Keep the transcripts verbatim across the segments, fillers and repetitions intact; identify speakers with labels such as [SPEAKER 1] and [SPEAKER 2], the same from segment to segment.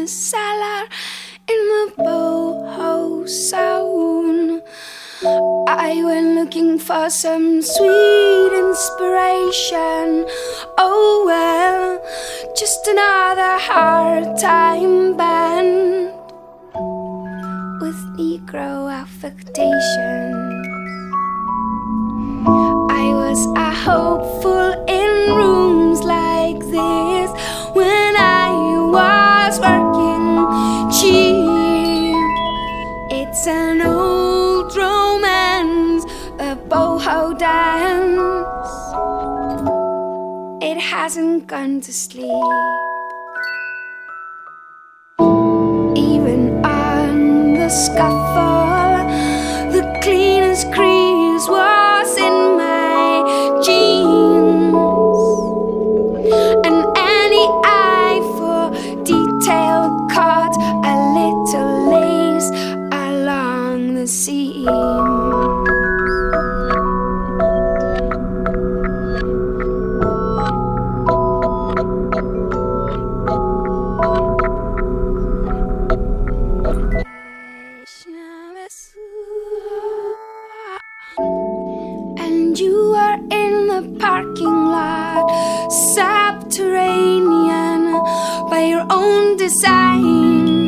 [SPEAKER 1] the cellar, in the boho zone. I went looking for some sweet inspiration. Oh well, just another hard time band with Negro affectations. I was a hopeful in rooms like this when I was working cheap. It's an old romance, the boho dance. It hasn't gone to sleep. Even on the scuffle, the cleanest crease was in my jeans. And any eye for detail caught a little lace along the seam. And you are in the parking lot, subterranean by your own design.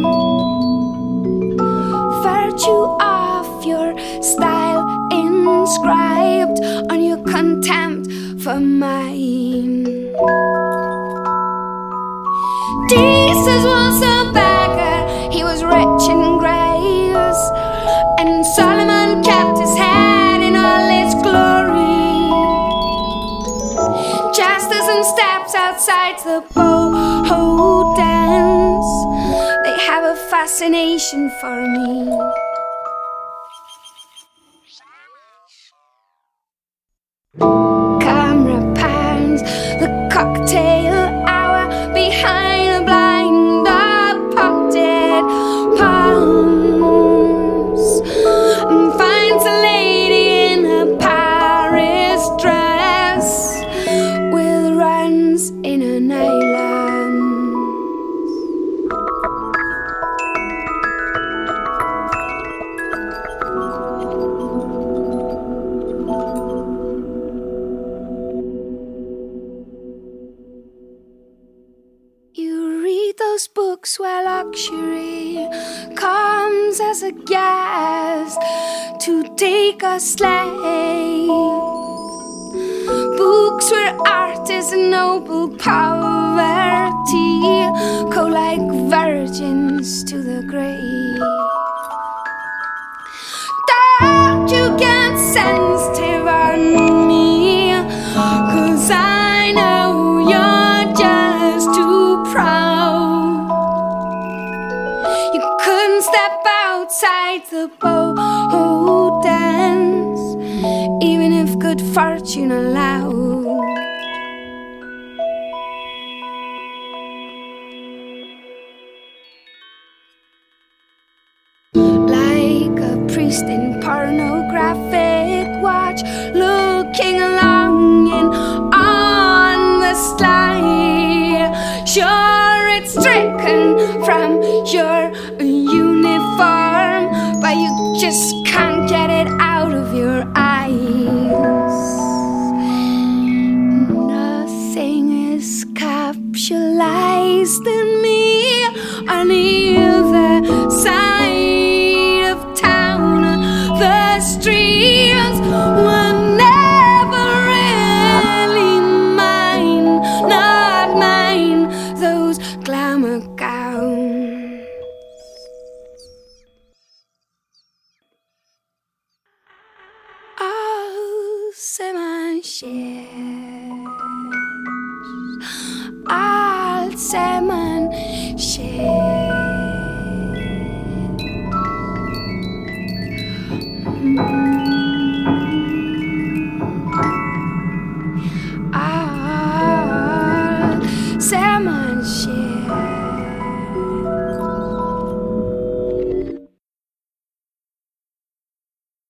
[SPEAKER 1] Virtue of your style inscribed on your contempt for mine. Jesus was a beggar, he was rich in grace, and Solomon kept his head in all its glory. Just as in steps outside the boho dance, they have a fascination for me. Camera pans the cocktail hour behind a blind of potted palms, and finds a lady in a Paris dress with runs in an island. You read those books where luxury comes as a guest to take a slave. Books where art is a noble poverty, go like virgins to the grave. Don't you get sensitive on me, 'cause I know you're just too proud. You couldn't step outside the boho dance, even if good fortune allowed. Like a priest in pornographic watch, looking longing on the sly. Sure, it's stricken from your uniform, but you just can't get it out of your eyes. Nothing is capsulized in me on either side of town. The streets were never really mine, not mine, those glamour gowns. I'll say my share, I'll say my